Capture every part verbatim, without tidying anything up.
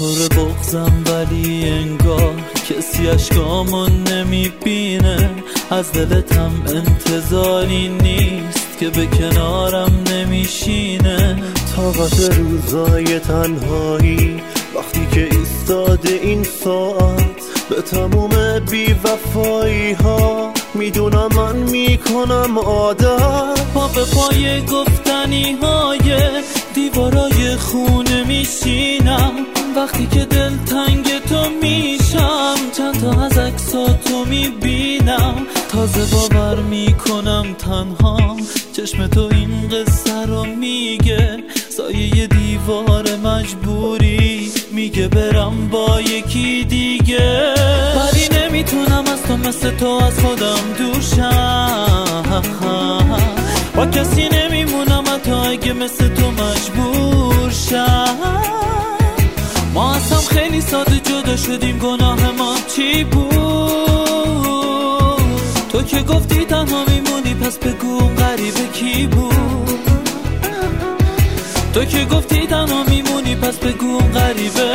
پر بغضم ولی انگار کسی اشکامو نمیبینه. از دلتم انتظاری نیست که به کنارم نمیشینه. طاقت روزای تنهایی وقتی که ایستاده این ساعت به تموم بی‌وفایی ها میدونم من میکنم عادت. پا به پای گفتنی های دیوارای خونه میشینم. وقتی که دل تنگ تو میشم چند تا از عکساتو میبینم. تازه باور میکنم تنهام چشم تو این قصه رو میگه. سایه دیوار مجبوری میگه برم با یکی دیگه. ولی نمیتونم از تو مثل تو از خودم دور شم. با کسی نمیمونم حتی اگه مثل تو مجبور شم. ما از هم خیلی ساده جدا شدیم، گناه ما چی بود؟ تو که گفتی تنها میمونی پس بگو غریبه کی بود؟ تو که گفتی تنها میمونی پس بگو غریبه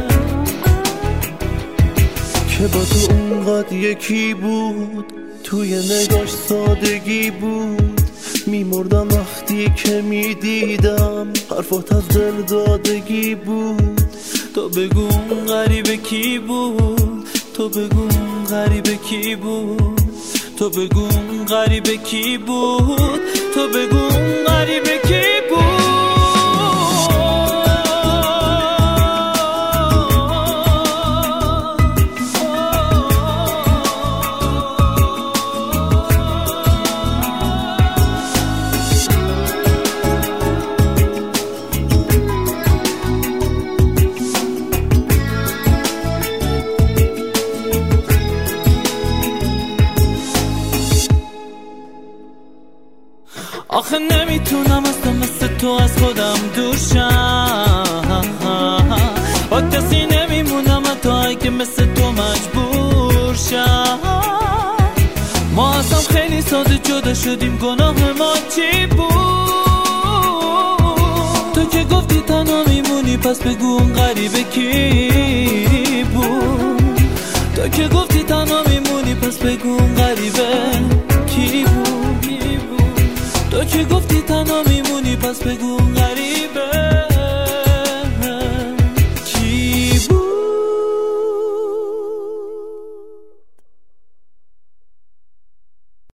که با تو اونقدر یکی بود. توی نگاش سادگی بود. میمردم وقتی که میدیدم حرفات از دل دادگی بود. تو بگو اون غریبه کی بود؟ تو بگو اون غریبه کی بود؟ تو بگو اون غریبه کی بود؟ تو بگو اون غریبه کی بود؟ آخه نمیتونم از تو مثل تو از خودم دور شم. با کسی نمیمونم حتی اگه مثل تو مجبور شم. ما از هم خیلی ساده جدا شدیم، گناه ما چی بود؟ تو که گفتی تنها میمونی پس بگو اون غریبه کی بود؟ تو که گفتی تنها میمونی پس بگو اون غریبه کی بود؟ تو که گفتی تنها میمونی پس بگو غریبه